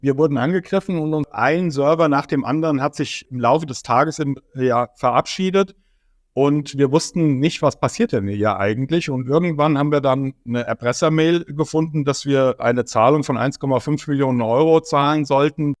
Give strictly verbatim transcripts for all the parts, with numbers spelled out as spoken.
Wir wurden angegriffen und ein Server nach dem anderen hat sich im Laufe des Tages in, ja, verabschiedet und wir wussten nicht, was passiert denn hier eigentlich. Und irgendwann haben wir dann eine Erpressermail gefunden, dass wir eine Zahlung von eins Komma fünf Millionen Euro zahlen sollten.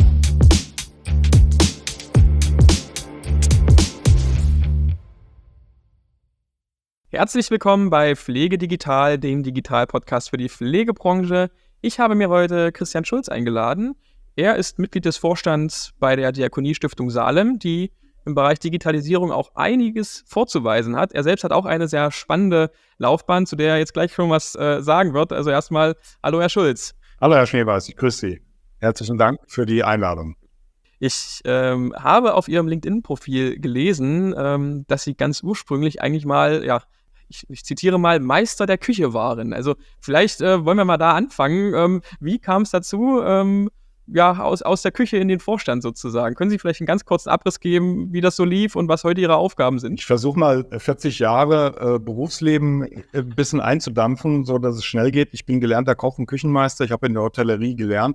Herzlich willkommen bei Pflege Digital, dem Digital-Podcast für die Pflegebranche. Ich habe mir heute Christian Schulz eingeladen. Er ist Mitglied des Vorstands bei der Diakonie-Stiftung Salem, die im Bereich Digitalisierung auch einiges vorzuweisen hat. Er selbst hat auch eine sehr spannende Laufbahn, zu der er jetzt gleich schon was äh, sagen wird. Also erstmal, hallo Herr Schulz. Hallo Herr Schneeweiß, ich grüße Sie. Herzlichen Dank für die Einladung. Ich ähm, habe auf Ihrem LinkedIn-Profil gelesen, ähm, dass Sie ganz ursprünglich eigentlich mal, ja, ich, ich zitiere mal, Meister der Küche waren. Also vielleicht äh, wollen wir mal da anfangen. Ähm, wie kam es dazu, ähm, ja, aus, aus der Küche in den Vorstand sozusagen? Können Sie vielleicht einen ganz kurzen Abriss geben, wie das so lief und was heute Ihre Aufgaben sind? Ich versuche mal vierzig Jahre äh, Berufsleben ein bisschen einzudampfen, so dass es schnell geht. Ich bin gelernter Koch und Küchenmeister. Ich habe in der Hotellerie gelernt.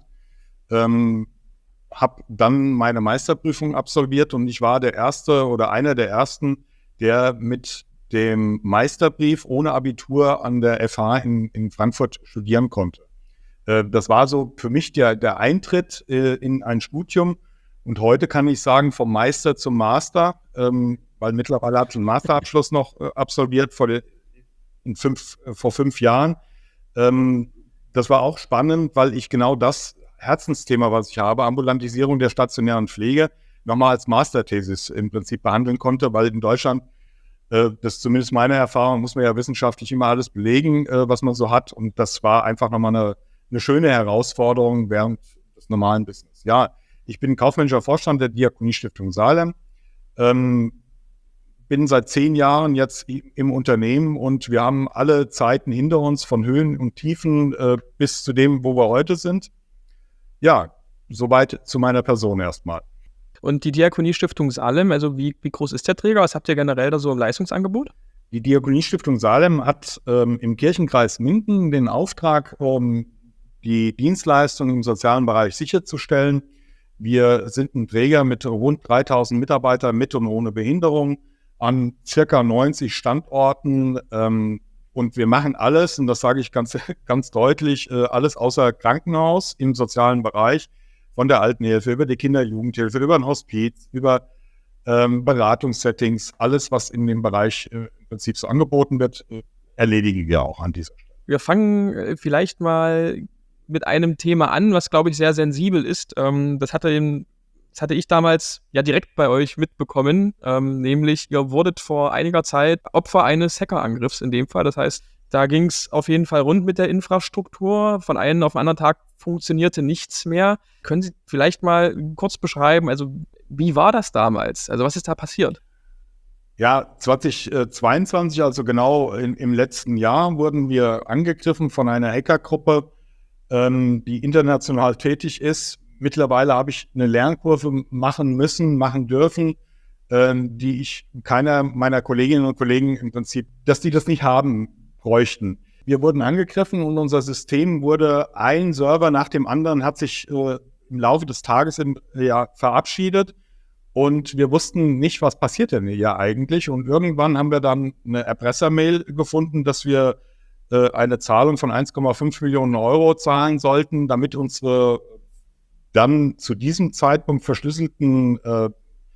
Ähm, habe dann meine Meisterprüfung absolviert und ich war der Erste oder einer der Ersten, der mit dem Meisterbrief ohne Abitur an der F H in, in Frankfurt studieren konnte. Äh, das war so für mich der, der Eintritt äh, in ein Studium und heute kann ich sagen, vom Meister zum Master, ähm, weil mittlerweile habe ich einen Masterabschluss noch äh, absolviert vor, der, in fünf, äh, vor fünf Jahren. Ähm, das war auch spannend, weil ich genau das Herzensthema, was ich habe, Ambulantisierung der stationären Pflege, nochmal als Masterthesis im Prinzip behandeln konnte, weil in Deutschland, äh, das ist zumindest meine Erfahrung, muss man ja wissenschaftlich immer alles belegen, äh, was man so hat. Und das war einfach nochmal eine, eine schöne Herausforderung während des normalen Business. Ja, ich bin kaufmännischer Vorstand der Diakonie-Stiftung Salem, ähm, bin seit zehn Jahren jetzt im Unternehmen und wir haben alle Zeiten hinter uns, von Höhen und Tiefen äh, bis zu dem, wo wir heute sind. Ja, soweit zu meiner Person erstmal. Und die Diakonie-Stiftung Salem, also wie, wie groß ist der Träger? Was habt ihr generell da so im Leistungsangebot? Die Diakonie-Stiftung Salem hat ähm, im Kirchenkreis Minden den Auftrag, um die Dienstleistungen im sozialen Bereich sicherzustellen. Wir sind ein Träger mit rund dreitausend Mitarbeitern mit und ohne Behinderung an circa neunzig Standorten. Ähm, Und wir machen alles, und das sage ich ganz, ganz deutlich, alles außer Krankenhaus im sozialen Bereich, von der Altenhilfe über die Kinder-Jugendhilfe, über ein Hospiz, über ähm, Beratungssettings, alles, was in dem Bereich äh, im Prinzip so angeboten wird, äh, erledigen wir auch an dieser Stelle. Wir fangen äh, vielleicht mal mit einem Thema an, was, glaube ich, sehr sensibel ist. Ähm, das hatte den Das hatte ich damals ja direkt bei euch mitbekommen, ähm, nämlich ihr wurdet vor einiger Zeit Opfer eines Hackerangriffs in dem Fall. Das heißt, da ging es auf jeden Fall rund mit der Infrastruktur. Von einem auf den anderen Tag funktionierte nichts mehr. Können Sie vielleicht mal kurz beschreiben, also wie war das damals? Also was ist da passiert? Ja, zwanzig zweiundzwanzig, also genau in, im letzten Jahr, wurden wir angegriffen von einer Hackergruppe, ähm, die international tätig ist. Mittlerweile habe ich eine Lernkurve machen müssen, machen dürfen, ähm, die ich keiner meiner Kolleginnen und Kollegen im Prinzip, dass die das nicht haben bräuchten. Wir wurden angegriffen und unser System wurde, ein Server nach dem anderen hat sich äh, im Laufe des Tages in, ja, verabschiedet und wir wussten nicht, was passiert denn hier eigentlich. Und irgendwann haben wir dann eine Erpressermail gefunden, dass wir äh, eine Zahlung von eins Komma fünf Millionen Euro zahlen sollten, damit unsere dann zu diesem Zeitpunkt verschlüsselten äh,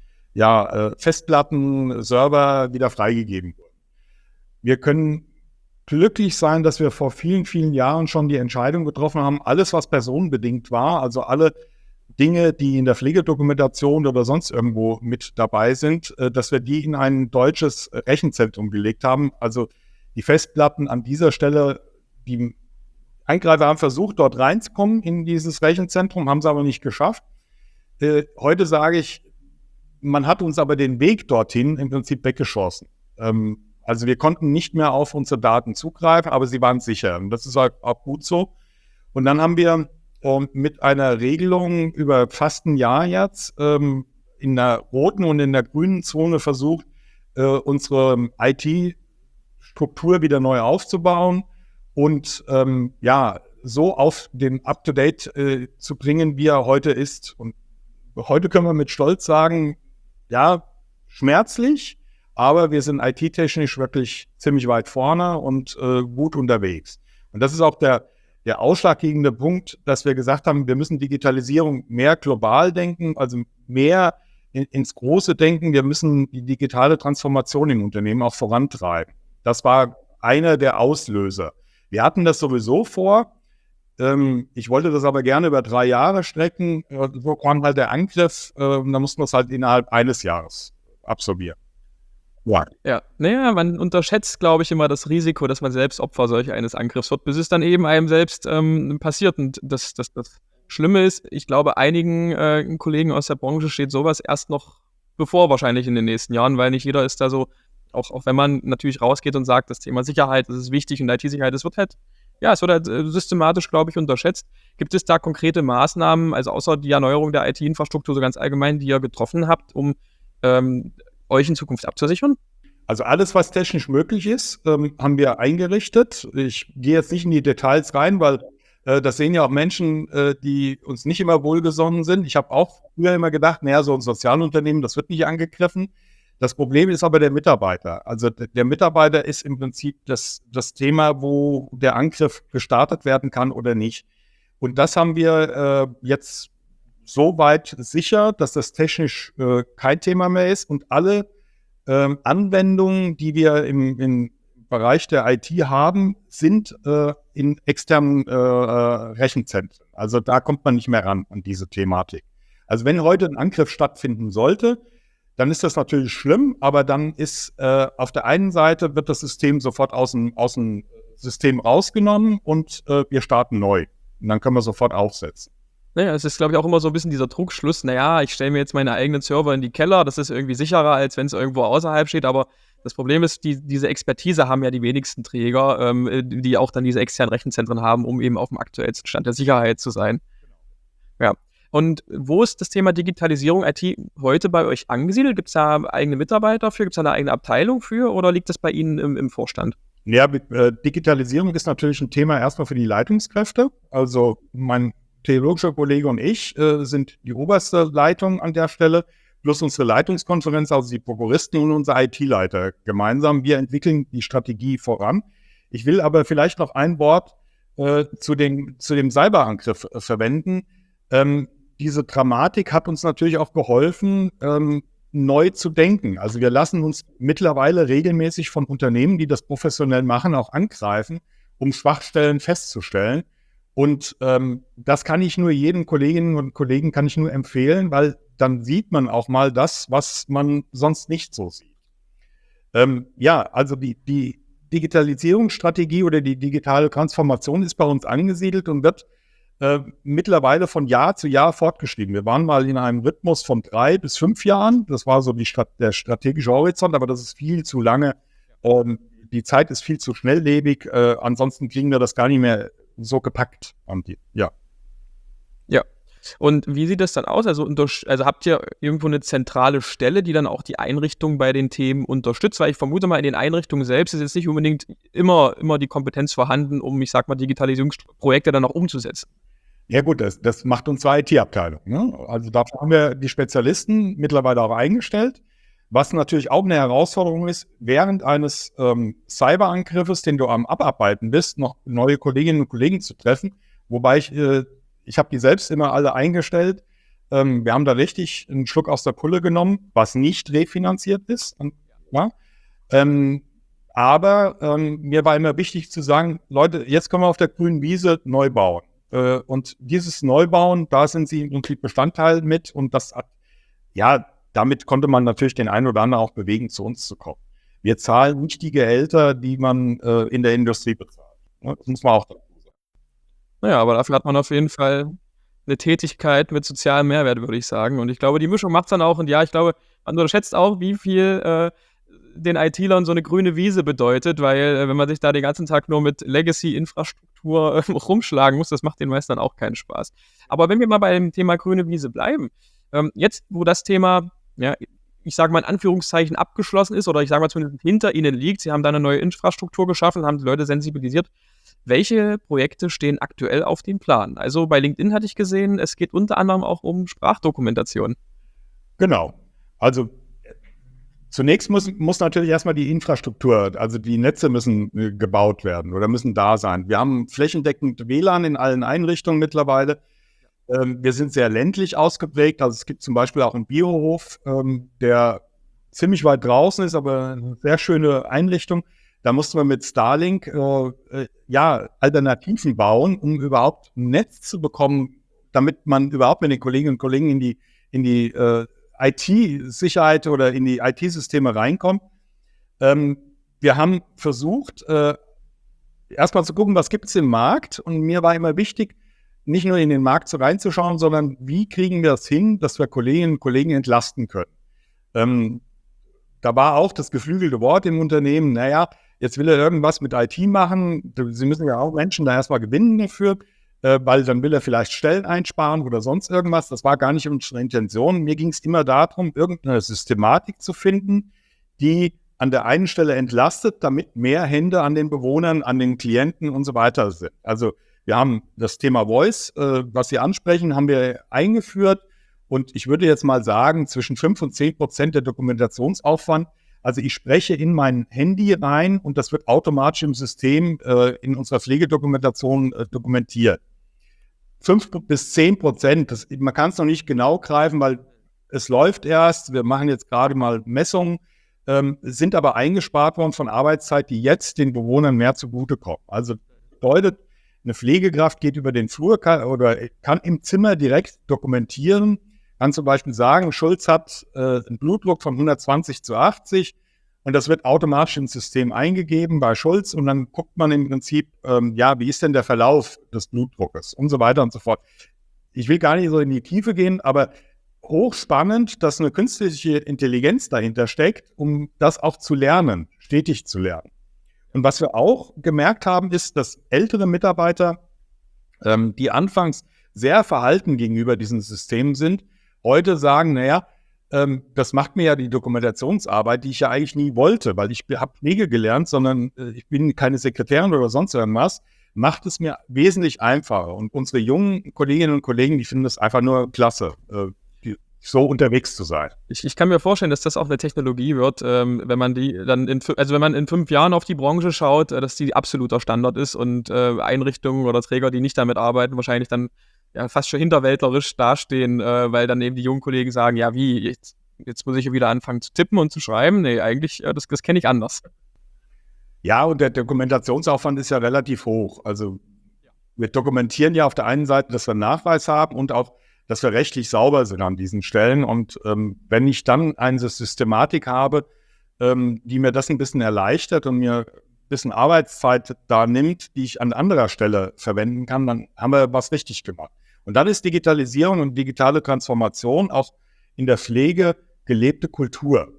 ja, äh, Festplatten, Server wieder freigegeben wurden. Wir können glücklich sein, dass wir vor vielen, vielen Jahren schon die Entscheidung getroffen haben, alles, was personenbedingt war, also alle Dinge, die in der Pflegedokumentation oder sonst irgendwo mit dabei sind, äh, dass wir die in ein deutsches Rechenzentrum gelegt haben. Also die Festplatten an dieser Stelle, die Eingreifer haben versucht, dort reinzukommen in dieses Rechenzentrum, haben es aber nicht geschafft. Äh, heute sage ich, man hat uns aber den Weg dorthin im Prinzip weggeschossen. Ähm, also wir konnten nicht mehr auf unsere Daten zugreifen, aber sie waren sicher. Und das ist auch, auch gut so. Und dann haben wir ähm, mit einer Regelung über fast ein Jahr jetzt ähm, in der roten und in der grünen Zone versucht, äh, unsere I T-Struktur wieder neu aufzubauen. Und ähm, ja, so auf den Up-to-Date äh, zu bringen, wie er heute ist. Und heute können wir mit Stolz sagen, ja, schmerzlich, aber wir sind I T-technisch wirklich ziemlich weit vorne und äh, gut unterwegs. Und das ist auch der, der ausschlaggebende Punkt, dass wir gesagt haben, wir müssen Digitalisierung mehr global denken, also mehr in, ins Große denken. Wir müssen die digitale Transformation im Unternehmen auch vorantreiben. Das war einer der Auslöser. Wir hatten das sowieso vor. Ähm, ich wollte das aber gerne über drei Jahre strecken. Äh, so kam halt der Angriff. Äh, da mussten wir es halt innerhalb eines Jahres absolvieren. Ja. Ja, naja, man unterschätzt, glaube ich, immer das Risiko, dass man selbst Opfer solch eines Angriffs wird, bis es dann eben einem selbst ähm, passiert. Und das, das, das Schlimme ist, ich glaube, einigen äh, Kollegen aus der Branche steht sowas erst noch bevor, wahrscheinlich in den nächsten Jahren, weil nicht jeder ist da so, auch, auch wenn man natürlich rausgeht und sagt, das Thema Sicherheit, das ist wichtig und I T-Sicherheit, das wird halt, ja, es wird halt äh, systematisch, glaube ich, unterschätzt. Gibt es da konkrete Maßnahmen, also außer die Erneuerung der I T-Infrastruktur so ganz allgemein, die ihr getroffen habt, um ähm, euch in Zukunft abzusichern? Also alles, was technisch möglich ist, ähm, haben wir eingerichtet. Ich gehe jetzt nicht in die Details rein, weil äh, das sehen ja auch Menschen, äh, die uns nicht immer wohlgesonnen sind. Ich habe auch früher immer gedacht, naja, so ein Sozialunternehmen, das wird nicht angegriffen. Das Problem ist aber der Mitarbeiter. Also d- der Mitarbeiter ist im Prinzip das, das Thema, wo der Angriff gestartet werden kann oder nicht. Und das haben wir äh, jetzt so weit sicher, dass das technisch äh, kein Thema mehr ist und alle ähm, Anwendungen, die wir im, im Bereich der I T haben, sind äh, in externen äh, äh, Rechenzentren. Also da kommt man nicht mehr ran an diese Thematik. Also wenn heute ein Angriff stattfinden sollte, dann ist das natürlich schlimm, aber dann ist äh, auf der einen Seite wird das System sofort aus dem, aus dem System rausgenommen und äh, wir starten neu. Und dann können wir sofort aufsetzen. Naja, es ist, glaube ich, auch immer so ein bisschen dieser Trugschluss, naja, ich stelle mir jetzt meine eigenen Server in die Keller, das ist irgendwie sicherer, als wenn es irgendwo außerhalb steht, aber das Problem ist, die, diese Expertise haben ja die wenigsten Träger, ähm, die auch dann diese externen Rechenzentren haben, um eben auf dem aktuellsten Stand der Sicherheit zu sein. Ja. Und wo ist das Thema Digitalisierung I T heute bei euch angesiedelt? Gibt es da eigene Mitarbeiter für? Gibt es da eine eigene Abteilung für? Oder liegt das bei Ihnen im, im Vorstand? Ja, äh, Digitalisierung ist natürlich ein Thema erstmal für die Leitungskräfte. Also mein theologischer Kollege und ich äh, sind die oberste Leitung an der Stelle, plus unsere Leitungskonferenz, also die Prokuristen und unser I T-Leiter gemeinsam. Wir entwickeln die Strategie voran. Ich will aber vielleicht noch ein Wort äh, zu, den, zu dem Cyberangriff äh, verwenden. Ähm, diese Dramatik hat uns natürlich auch geholfen, ähm, neu zu denken. Also wir lassen uns mittlerweile regelmäßig von Unternehmen, die das professionell machen, auch angreifen, um Schwachstellen festzustellen. Und ähm, das kann ich nur jedem Kolleginnen und Kollegen kann ich nur empfehlen, weil dann sieht man auch mal das, was man sonst nicht so sieht. Ähm, ja, also die, die Digitalisierungsstrategie oder die digitale Transformation ist bei uns angesiedelt und wird äh, mittlerweile von Jahr zu Jahr fortgeschrieben. Wir waren mal in einem Rhythmus von drei bis fünf Jahren. Das war so die Strat- der strategische Horizont, aber das ist viel zu lange. Ähm, die Zeit ist viel zu schnelllebig. Äh, ansonsten kriegen wir das gar nicht mehr so gepackt. Ja. Ja. Und wie sieht das dann aus? Also, unter, also habt ihr irgendwo eine zentrale Stelle, die dann auch die Einrichtung bei den Themen unterstützt? Weil ich vermute mal, in den Einrichtungen selbst ist jetzt nicht unbedingt immer, immer die Kompetenz vorhanden, um, ich sag mal, Digitalisierungsprojekte dann auch umzusetzen. Ja gut, das, das macht unsere I T-Abteilung. Ne? Also dafür haben wir die Spezialisten mittlerweile auch eingestellt. Was natürlich auch eine Herausforderung ist, während eines ähm, Cyberangriffes, den du am Abarbeiten bist, noch neue Kolleginnen und Kollegen zu treffen. Wobei ich, äh, ich habe die selbst immer alle eingestellt. Ähm, wir haben da richtig einen Schluck aus der Pulle genommen, was nicht refinanziert ist. Ja? Ähm, aber ähm, mir war immer wichtig zu sagen, Leute, jetzt können wir auf der grünen Wiese neu bauen. Äh, und dieses Neubauen, da sind sie im Prinzip Bestandteil mit. Und das hat, ja, damit konnte man natürlich den einen oder anderen auch bewegen, zu uns zu kommen. Wir zahlen nicht die Gehälter, die man äh, in der Industrie bezahlt. Ne? Das muss man auch dazu sagen. Naja, aber dafür hat man auf jeden Fall eine Tätigkeit mit sozialem Mehrwert, würde ich sagen. Und ich glaube, die Mischung macht es dann auch. Und ja, ich glaube, man unterschätzt auch, wie viel äh, den I T-Lern so eine grüne Wiese bedeutet, weil äh, wenn man sich da den ganzen Tag nur mit Legacy-Infrastruktur äh, rumschlagen muss, das macht den meisten dann auch keinen Spaß. Aber wenn wir mal bei dem Thema grüne Wiese bleiben, ähm, jetzt, wo das Thema ja, ich sage mal in Anführungszeichen, abgeschlossen ist oder ich sage mal zumindest hinter Ihnen liegt. Sie haben da eine neue Infrastruktur geschaffen, haben die Leute sensibilisiert. Welche Projekte stehen aktuell auf dem Plan? Also bei LinkedIn hatte ich gesehen, es geht unter anderem auch um Sprachdokumentation. Genau. Also zunächst muss, muss natürlich erstmal die Infrastruktur, also die Netze müssen äh, gebaut werden oder müssen da sein. Wir haben flächendeckend W L A N in allen Einrichtungen mittlerweile. Ähm, wir sind sehr ländlich ausgeprägt. Also es gibt zum Beispiel auch einen Biohof, ähm, der ziemlich weit draußen ist, aber eine sehr schöne Einrichtung. Da mussten wir mit Starlink äh, äh, ja, Alternativen bauen, um überhaupt ein Netz zu bekommen, damit man überhaupt mit den Kolleginnen und Kollegen in die, in die äh, I T-Sicherheit oder in die I T-Systeme reinkommt. Ähm, wir haben versucht, äh, erstmal zu gucken, was gibt es im Markt. Und mir war immer wichtig, nicht nur in den Markt so reinzuschauen, sondern wie kriegen wir das hin, dass wir Kolleginnen und Kollegen entlasten können. Ähm, da war auch das geflügelte Wort im Unternehmen, naja, jetzt will er irgendwas mit I T machen. Sie müssen ja auch Menschen da erstmal gewinnen dafür, äh, weil dann will er vielleicht Stellen einsparen oder sonst irgendwas. Das war gar nicht unsere Intention. Mir ging es immer darum, irgendeine Systematik zu finden, die an der einen Stelle entlastet, damit mehr Hände an den Bewohnern, an den Klienten und so weiter sind. Also wir haben das Thema Voice, äh, was Sie ansprechen, haben wir eingeführt. Und ich würde jetzt mal sagen, zwischen fünf und zehn Prozent der Dokumentationsaufwand. Also ich spreche in mein Handy rein und das wird automatisch im System äh, in unserer Pflegedokumentation äh, dokumentiert. fünf bis zehn Prozent, das, man kann es noch nicht genau greifen, weil es läuft erst. Wir machen jetzt gerade mal Messungen, ähm, sind aber eingespart worden von Arbeitszeit, die jetzt den Bewohnern mehr zugutekommen. Also bedeutet, eine Pflegekraft geht über den Flur kann, oder kann im Zimmer direkt dokumentieren, kann zum Beispiel sagen, Schulz hat äh, einen Blutdruck von hundertzwanzig zu achtzig und das wird automatisch ins System eingegeben bei Schulz und dann guckt man im Prinzip, ähm, ja, wie ist denn der Verlauf des Blutdruckes und so weiter und so fort. Ich will gar nicht so in die Tiefe gehen, aber hochspannend, dass eine künstliche Intelligenz dahinter steckt, um das auch zu lernen, stetig zu lernen. Und was wir auch gemerkt haben, ist, dass ältere Mitarbeiter, ähm, die anfangs sehr verhalten gegenüber diesen Systemen sind, heute sagen, naja, ähm, das macht mir ja die Dokumentationsarbeit, die ich ja eigentlich nie wollte, weil ich habe Pflege gelernt, sondern äh, ich bin keine Sekretärin oder sonst irgendwas, macht es mir wesentlich einfacher. Und unsere jungen Kolleginnen und Kollegen, die finden das einfach nur klasse, äh, die, so unterwegs zu sein. Ich, ich kann mir vorstellen, dass das auch eine Technologie wird, ähm, wenn man die dann in, also wenn man in fünf Jahren auf die Branche schaut, äh, dass die absoluter Standard ist und äh, Einrichtungen oder Träger, die nicht damit arbeiten, wahrscheinlich dann ja fast schon hinterwäldlerisch dastehen, äh, weil dann eben die jungen Kollegen sagen, ja wie, jetzt, jetzt muss ich wieder anfangen zu tippen und zu schreiben. Nee, eigentlich, äh, das, das kenne ich anders. Ja, und der Dokumentationsaufwand ist ja relativ hoch. Also wir dokumentieren ja auf der einen Seite, dass wir einen Nachweis haben und auch, dass wir rechtlich sauber sind an diesen Stellen. Und ähm, wenn ich dann eine Systematik habe, ähm, die mir das ein bisschen erleichtert und mir ein bisschen Arbeitszeit da nimmt, die ich an anderer Stelle verwenden kann, dann haben wir was richtig gemacht. Und dann ist Digitalisierung und digitale Transformation auch in der Pflege gelebte Kultur.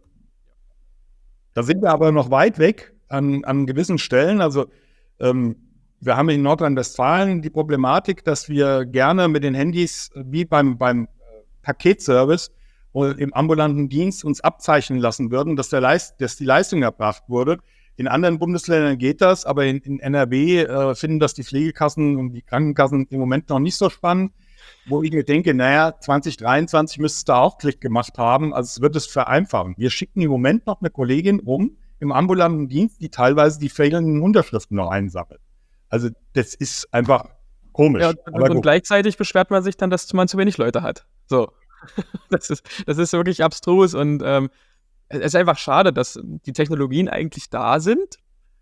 Da sind wir aber noch weit weg an, an gewissen Stellen. Also ähm, wir haben in Nordrhein-Westfalen die Problematik, dass wir gerne mit den Handys wie beim, beim Paketservice oder im ambulanten Dienst uns abzeichnen lassen würden, dass, der Leist, dass die Leistung erbracht wurde. In anderen Bundesländern geht das, aber in, in N R W äh, finden das die Pflegekassen und die Krankenkassen im Moment noch nicht so spannend, wo ich mir denke, naja, zwanzig dreiundzwanzig müsste es da auch Klick gemacht haben, also es wird es vereinfachen. Wir schicken im Moment noch eine Kollegin rum im ambulanten Dienst, die teilweise die fehlenden Unterschriften noch einsammelt. Also das ist einfach komisch. Ja, und, aber und gleichzeitig beschwert man sich dann, dass man zu wenig Leute hat. So, das ist, das ist wirklich abstrus und ähm, es ist einfach schade, dass die Technologien eigentlich da sind,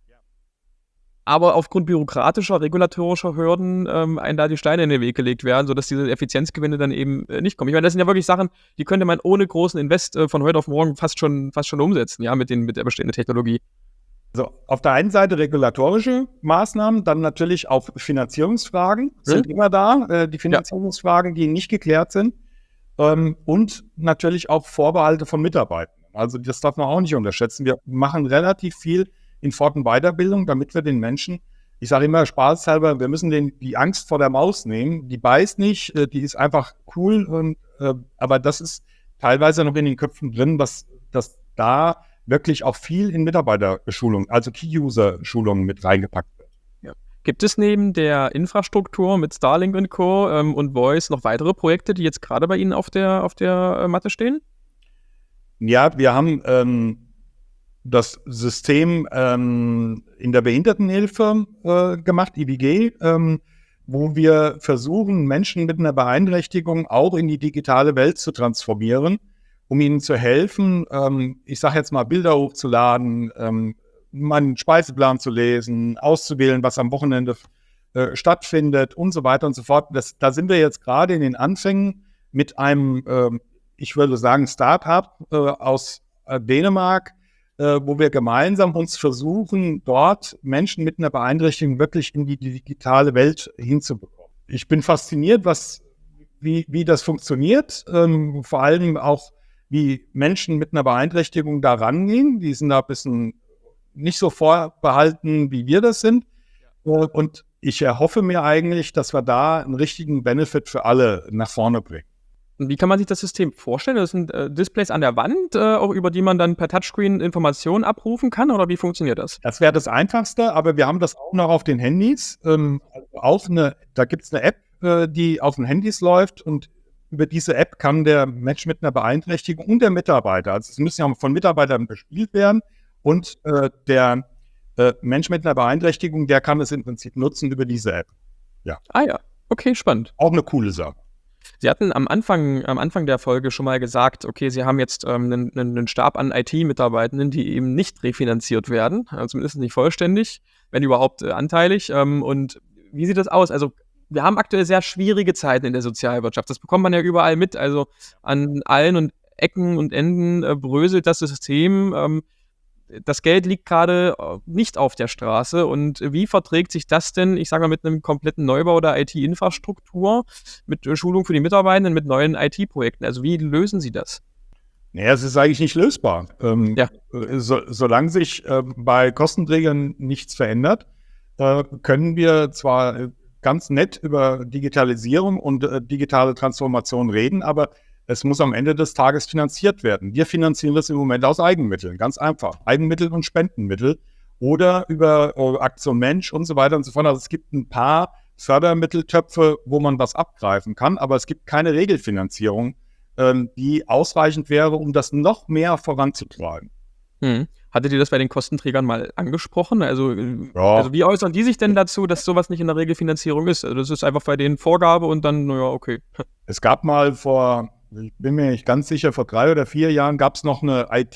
aber aufgrund bürokratischer, regulatorischer Hürden ähm, einem da die Steine in den Weg gelegt werden, sodass diese Effizienzgewinne dann eben äh, nicht kommen. Ich meine, das sind ja wirklich Sachen, die könnte man ohne großen Invest äh, von heute auf morgen fast schon, fast schon umsetzen, ja, mit, den, mit der bestehenden Technologie. Also auf der einen Seite regulatorische Maßnahmen, dann natürlich auch Finanzierungsfragen sind Hm? immer da, äh, die Finanzierungsfragen, die nicht geklärt sind ähm, und natürlich auch Vorbehalte von Mitarbeitern. Also das darf man auch nicht unterschätzen. Wir machen relativ viel in Fort- und Weiterbildung, damit wir den Menschen, ich sage immer spaßhalber, wir müssen denen die Angst vor der Maus nehmen. Die beißt nicht, äh, die ist einfach cool, und, äh, aber das ist teilweise noch in den Köpfen drin, dass, dass da wirklich auch viel in Mitarbeiterschulung, also Key-User-Schulungen mit reingepackt wird. Ja. Gibt es neben der Infrastruktur mit Starlink und Co. Ähm, und Voice noch weitere Projekte, die jetzt gerade bei Ihnen auf der, auf der äh, Matte stehen? Ja, wir haben ähm, das System ähm, in der Behindertenhilfe äh, gemacht, I B G, ähm, wo wir versuchen, Menschen mit einer Beeinträchtigung auch in die digitale Welt zu transformieren, um ihnen zu helfen, ähm, ich sage jetzt mal, Bilder hochzuladen, ähm, meinen Speiseplan zu lesen, auszuwählen, was am Wochenende äh, stattfindet und so weiter und so fort. Das, da sind wir jetzt gerade in den Anfängen mit einem, äh, ich würde sagen, Start-up äh, aus äh, Dänemark, äh, wo wir gemeinsam uns versuchen, dort Menschen mit einer Beeinträchtigung wirklich in die digitale Welt hinzubekommen. Ich bin fasziniert, was, wie, wie das funktioniert, ähm, vor allem auch, wie Menschen mit einer Beeinträchtigung da rangehen. Die sind da ein bisschen nicht so vorbehalten, wie wir das sind. Und ich erhoffe mir eigentlich, dass wir da einen richtigen Benefit für alle nach vorne bringen. Und wie kann man sich das System vorstellen? Das sind äh, Displays an der Wand, äh, auch über die man dann per Touchscreen Informationen abrufen kann, oder wie funktioniert das? Das wäre das Einfachste, aber wir haben das auch noch auf den Handys. Ähm, also auch eine, da gibt es eine App, äh, die auf den Handys läuft, und über diese App kann der Mensch mit einer Beeinträchtigung und der Mitarbeiter, also es müssen ja von Mitarbeitern bespielt werden, und äh, der äh, Mensch mit einer Beeinträchtigung, der kann es im Prinzip nutzen über diese App. Ja. Ah ja, okay, spannend. Auch eine coole Sache. Sie hatten am Anfang, am Anfang der Folge schon mal gesagt, okay, Sie haben jetzt ähm, einen, einen Stab an I T-Mitarbeitenden, die eben nicht refinanziert werden, also zumindest nicht vollständig, wenn überhaupt äh, anteilig. Ähm, und wie sieht das aus? Also wir haben aktuell sehr schwierige Zeiten in der Sozialwirtschaft. Das bekommt man ja überall mit. Also an allen und Ecken und Enden äh, bröselt das System. Ähm, das Geld liegt gerade nicht auf der Straße. Und wie verträgt sich das denn, ich sage mal, mit einem kompletten Neubau der I T-Infrastruktur, mit Schulung für die Mitarbeitenden, mit neuen I T-Projekten? Also wie lösen Sie das? Naja, es ist eigentlich nicht lösbar. Ähm, ja. so, solange sich äh, bei Kostenträgern nichts verändert, äh, können wir zwar äh, ganz nett über Digitalisierung und äh, digitale Transformation reden, aber es muss am Ende des Tages finanziert werden. Wir finanzieren das im Moment aus Eigenmitteln, ganz einfach. Eigenmittel und Spendenmittel oder über äh, Aktion Mensch und so weiter und so fort. Also es gibt ein paar Fördermitteltöpfe, wo man was abgreifen kann, aber es gibt keine Regelfinanzierung, ähm, die ausreichend wäre, um das noch mehr voranzutreiben. Hm. Hattet ihr das bei den Kostenträgern mal angesprochen? Also, ja. also wie äußern die sich denn dazu, dass sowas nicht in der Regelfinanzierung ist? Also das ist einfach bei denen Vorgabe und dann, naja, okay. Es gab mal vor, ich bin mir nicht ganz sicher, vor drei oder vier Jahren gab es noch eine I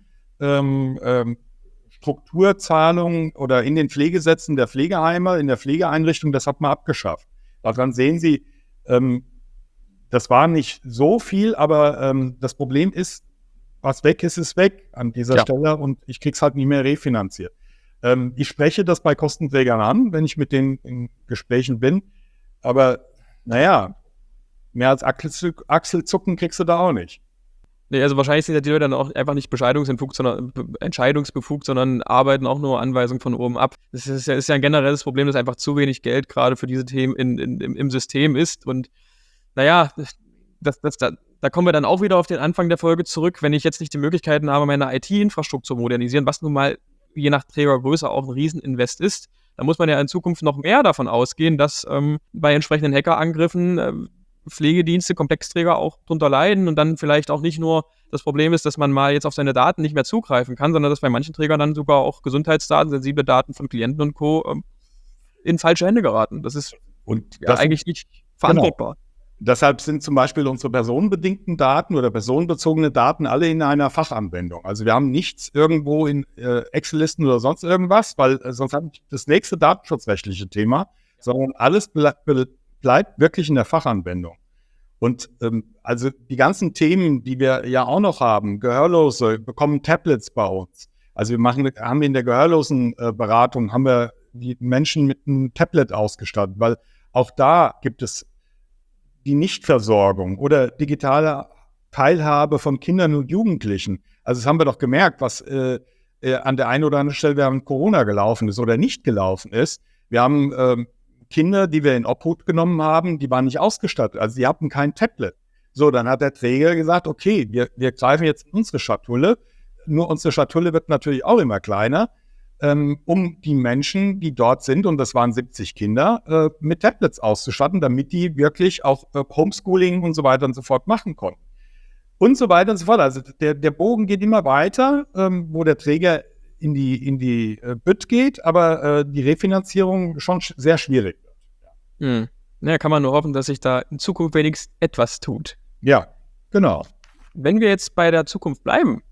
T-Strukturzahlung ähm, ähm, oder in den Pflegesätzen der Pflegeheime, in der Pflegeeinrichtung, das hat man abgeschafft. Daran sehen Sie, ähm, das war nicht so viel, aber ähm, das Problem ist, was weg ist, ist weg an dieser ja. Stelle, und ich krieg's halt nicht mehr refinanziert. Ähm, ich spreche das bei Kostenträgern an, wenn ich mit denen in Gesprächen bin, aber naja, mehr als Achsel, Achselzucken kriegst du da auch nicht. Nee, also wahrscheinlich sind ja die Leute dann auch einfach nicht bescheidungsbefugt, sondern entscheidungsbefugt, sondern arbeiten auch nur Anweisungen von oben ab. Das ist ja, ist ja ein generelles Problem, dass einfach zu wenig Geld gerade für diese Themen in, in, im, im System ist. Und naja, das, das, da, da kommen wir dann auch wieder auf den Anfang der Folge zurück. Wenn ich jetzt nicht die Möglichkeiten habe, meine I T-Infrastruktur zu modernisieren, was nun mal je nach Trägergröße auch ein Rieseninvest ist, dann muss man ja in Zukunft noch mehr davon ausgehen, dass ähm, bei entsprechenden Hackerangriffen äh, Pflegedienste, Komplexträger auch drunter leiden und dann vielleicht auch nicht nur das Problem ist, dass man mal jetzt auf seine Daten nicht mehr zugreifen kann, sondern dass bei manchen Trägern dann sogar auch Gesundheitsdaten, sensible Daten von Klienten und Co. Ähm, in falsche Hände geraten. Das ist und ja das eigentlich nicht verantwortbar. Genau. Deshalb sind zum Beispiel unsere personenbedingten Daten oder personenbezogene Daten alle in einer Fachanwendung. Also wir haben nichts irgendwo in äh, Excel-Listen oder sonst irgendwas, weil äh, sonst haben wir das nächste datenschutzrechtliche Thema, sondern alles ble ble bleibt wirklich in der Fachanwendung. Und ähm, also die ganzen Themen, die wir ja auch noch haben, Gehörlose bekommen Tablets bei uns. Also wir machen, haben in der gehörlosen äh, Beratung, haben wir die Menschen mit einem Tablet ausgestattet, weil auch da gibt es die Nichtversorgung oder digitale Teilhabe von Kindern und Jugendlichen. Also das haben wir doch gemerkt, was äh, äh, an der einen oder anderen Stelle während Corona gelaufen ist oder nicht gelaufen ist. Wir haben äh, Kinder, die wir in Obhut genommen haben, die waren nicht ausgestattet. Also die hatten kein Tablet. So, dann hat der Träger gesagt, okay, wir, wir greifen jetzt in unsere Schatulle. Nur unsere Schatulle wird natürlich auch immer kleiner, ähm, um die Menschen, die dort sind, und das waren siebzig Kinder, äh, mit Tablets auszustatten, damit die wirklich auch äh, Homeschooling und so weiter und so fort machen konnten. Und so weiter und so fort. Also der, der Bogen geht immer weiter, ähm, wo der Träger in die, in die äh, Bütt geht, aber äh, die Refinanzierung schon sch- sehr schwierig wird. Hm. Naja, kann man nur hoffen, dass sich da in Zukunft wenigstens etwas tut. Ja, genau. Wenn wir jetzt bei der Zukunft bleiben,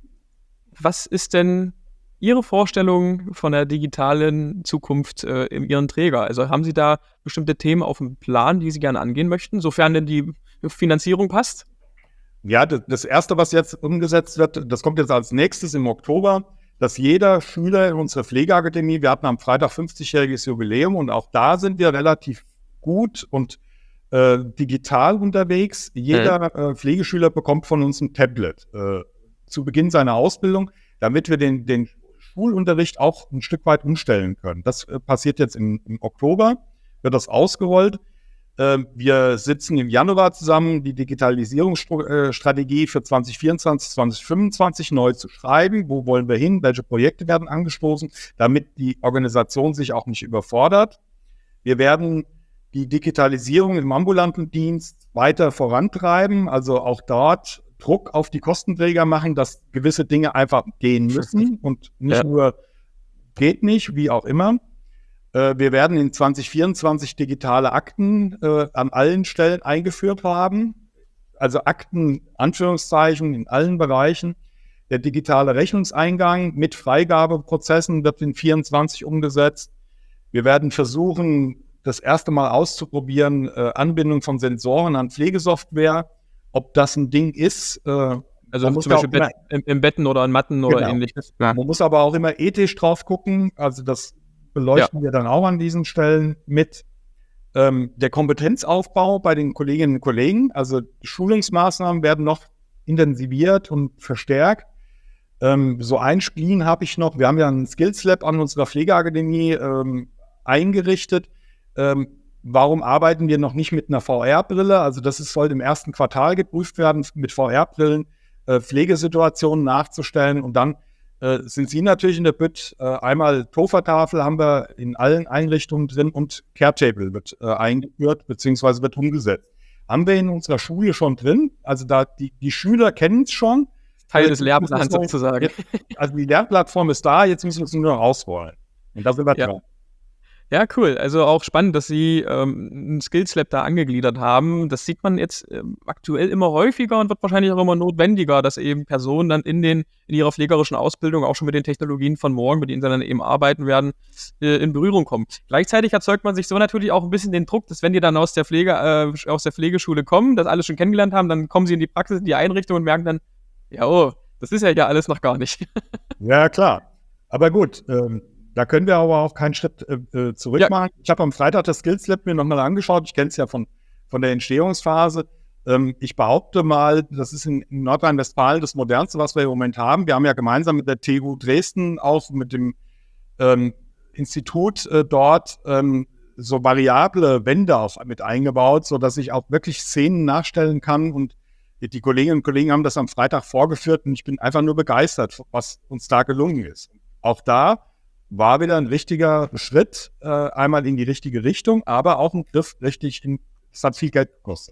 was ist denn Ihre Vorstellung von der digitalen Zukunft äh, in Ihren Träger? Also haben Sie da bestimmte Themen auf dem Plan, die Sie gerne angehen möchten, sofern denn die Finanzierung passt? Ja, das, das Erste, was jetzt umgesetzt wird, das kommt jetzt als nächstes im Oktober, dass jeder Schüler in unserer Pflegeakademie, wir hatten am Freitag fünfzigjähriges Jubiläum und auch da sind wir relativ gut und äh, digital unterwegs. Jeder mhm. äh, Pflegeschüler bekommt von uns ein Tablet äh, zu Beginn seiner Ausbildung, damit wir den, den Schulunterricht auch ein Stück weit umstellen können. Das äh, passiert jetzt im, im Oktober, wird das ausgerollt. Äh, wir sitzen im Januar zusammen, die Digitalisierungsstrategie für zwanzig vierundzwanzig, zwanzig fünfundzwanzig neu zu schreiben. Wo wollen wir hin? Welche Projekte werden angestoßen, damit die Organisation sich auch nicht überfordert. Wir werden die Digitalisierung im ambulanten Dienst weiter vorantreiben, also auch dort Druck auf die Kostenträger machen, dass gewisse Dinge einfach gehen müssen und nicht ja. nur geht nicht, wie auch immer. Äh, wir werden in zwanzig vierundzwanzig digitale Akten äh, an allen Stellen eingeführt haben. Also Akten, Anführungszeichen, in allen Bereichen. Der digitale Rechnungseingang mit Freigabeprozessen wird in vierundzwanzig umgesetzt. Wir werden versuchen, das erste Mal auszuprobieren, äh, Anbindung von Sensoren an Pflegesoftware. Ob das ein Ding ist, äh, also zum Beispiel Bett, im, im Betten oder an Matten oder genau. ähnliches. Ja. Man muss aber auch immer ethisch drauf gucken, also das beleuchten ja. wir dann auch an diesen Stellen mit. Ähm, der Kompetenzaufbau bei den Kolleginnen und Kollegen, also Schulungsmaßnahmen werden noch intensiviert und verstärkt. Ähm, so ein Spleen habe ich noch, wir haben ja ein Skills Lab an unserer Pflegeakademie ähm, eingerichtet. Ähm, Warum arbeiten wir noch nicht mit einer V R-Brille? Also das ist, soll im ersten Quartal geprüft werden, mit V R-Brillen äh, Pflegesituationen nachzustellen. Und dann äh, sind Sie natürlich in der Bütt. Äh, einmal Tofa-Tafel haben wir in allen Einrichtungen drin und Care-Table wird äh, eingeführt bzw. wird umgesetzt. Haben wir in unserer Schule schon drin. Also da die, die Schüler kennen es schon. Teil des Lehrplans sozusagen. Also die Lehrplattform ist da, jetzt müssen wir es nur noch ausrollen. Und da sind wir ja. dran. Ja, cool. Also auch spannend, dass Sie ähm, ein Skills Lab da angegliedert haben. Das sieht man jetzt ähm, aktuell immer häufiger und wird wahrscheinlich auch immer notwendiger, dass eben Personen dann in den in ihrer pflegerischen Ausbildung auch schon mit den Technologien von morgen, mit denen sie dann eben arbeiten werden, äh, in Berührung kommen. Gleichzeitig erzeugt man sich so natürlich auch ein bisschen den Druck, dass wenn die dann aus der Pflege äh, aus der Pflegeschule kommen, das alles schon kennengelernt haben, dann kommen sie in die Praxis, in die Einrichtung und merken dann, ja, oh, das ist ja ja alles noch gar nicht. Ja, klar. Aber gut, ähm da können wir aber auch keinen Schritt äh, zurück ja. machen. Ich habe am Freitag das Skills Lab mir nochmal angeschaut. Ich kenne es ja von, von der Entstehungsphase. Ähm, ich behaupte mal, das ist in, in Nordrhein-Westfalen das Modernste, was wir im Moment haben. Wir haben ja gemeinsam mit der T U Dresden, auch mit dem ähm, Institut äh, dort, ähm, so variable Wände auch mit eingebaut, sodass ich auch wirklich Szenen nachstellen kann. Und die Kolleginnen und Kollegen haben das am Freitag vorgeführt und ich bin einfach nur begeistert, was uns da gelungen ist. Auch da war wieder ein richtiger Schritt, äh, einmal in die richtige Richtung, aber auch ein Griff richtig in, es hat viel Geld gekostet.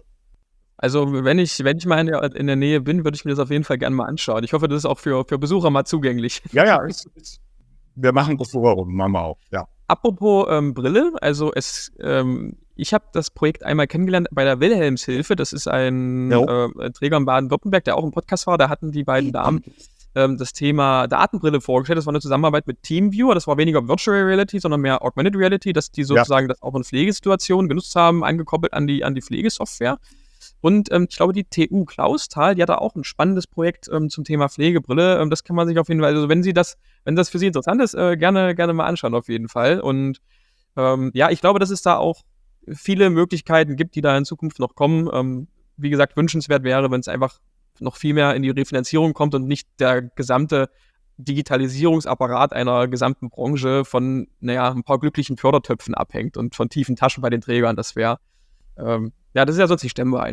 Also wenn ich, wenn ich mal in der, in der Nähe bin, würde ich mir das auf jeden Fall gerne mal anschauen. Ich hoffe, das ist auch für, für Besucher mal zugänglich. Ja, ja, ist, ist, wir machen das vorher rum, machen wir auch, ja. Apropos ähm, Brille, also es, ähm, ich habe das Projekt einmal kennengelernt bei der Wilhelmshilfe. Das ist ein äh, Träger in Baden-Württemberg, der auch im Podcast war. Da hatten die beiden Damen das Thema Datenbrille vorgestellt. Das war eine Zusammenarbeit mit TeamViewer. Das war weniger Virtual Reality, sondern mehr Augmented Reality, dass die sozusagen ja. das auch in Pflegesituationen genutzt haben, angekoppelt an die, an die Pflegesoftware. Und ähm, ich glaube, die T U Clausthal, die hat da auch ein spannendes Projekt ähm, zum Thema Pflegebrille. Ähm, das kann man sich auf jeden Fall, also wenn Sie das, wenn das für Sie interessant ist, äh, gerne, gerne mal anschauen auf jeden Fall. Und ähm, ja, ich glaube, dass es da auch viele Möglichkeiten gibt, die da in Zukunft noch kommen. Ähm, wie gesagt, wünschenswert wäre, wenn es einfach noch viel mehr in die Refinanzierung kommt und nicht der gesamte Digitalisierungsapparat einer gesamten Branche von, naja, ein paar glücklichen Fördertöpfen abhängt und von tiefen Taschen bei den Trägern. Das wäre, ähm, ja, das ist ja sonst nicht stemmbar einfach.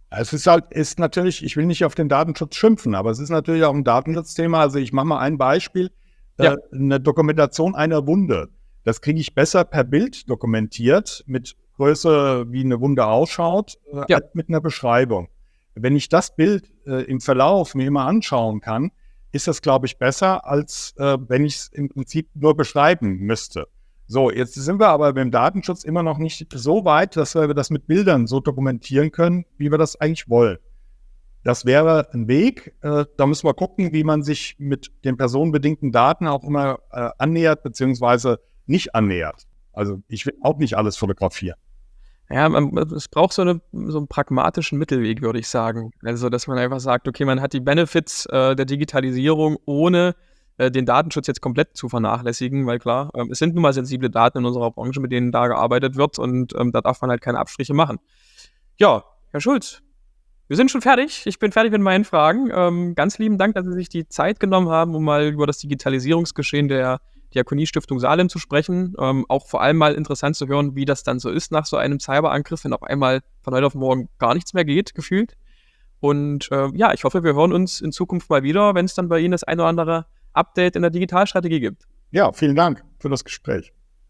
Es ist halt, ist natürlich, ich will nicht auf den Datenschutz schimpfen, aber es ist natürlich auch ein Datenschutzthema. Also ich mache mal ein Beispiel, Ja. äh, eine Dokumentation einer Wunde. Das kriege ich besser per Bild dokumentiert, mit Größe, wie eine Wunde ausschaut, äh, Ja. als mit einer Beschreibung. Wenn ich das Bild äh, im Verlauf mir immer anschauen kann, ist das, glaube ich, besser, als äh, wenn ich es im Prinzip nur beschreiben müsste. So, jetzt sind wir aber beim Datenschutz immer noch nicht so weit, dass wir das mit Bildern so dokumentieren können, wie wir das eigentlich wollen. Das wäre ein Weg. Äh, da müssen wir gucken, wie man sich mit den personenbedingten Daten auch immer äh, annähert, beziehungsweise nicht annähert. Also ich will auch nicht alles fotografieren. Ja, man, es braucht so, eine, so einen pragmatischen Mittelweg, würde ich sagen. Also, dass man einfach sagt, okay, man hat die Benefits äh, der Digitalisierung, ohne äh, den Datenschutz jetzt komplett zu vernachlässigen, weil klar, ähm, es sind nun mal sensible Daten in unserer Branche, mit denen da gearbeitet wird und ähm, da darf man halt keine Abstriche machen. Ja, Herr Schulz, wir sind schon fertig. Ich bin fertig mit meinen Fragen. Ähm, ganz lieben Dank, dass Sie sich die Zeit genommen haben, um mal über das Digitalisierungsgeschehen der Diakoniestiftung Salem zu sprechen. Ähm, auch vor allem mal interessant zu hören, wie das dann so ist nach so einem Cyberangriff, wenn auf einmal von heute auf morgen gar nichts mehr geht, gefühlt. Und äh, ja, ich hoffe, wir hören uns in Zukunft mal wieder, wenn es dann bei Ihnen das ein oder andere Update in der Digitalstrategie gibt. Ja, vielen Dank für das Gespräch.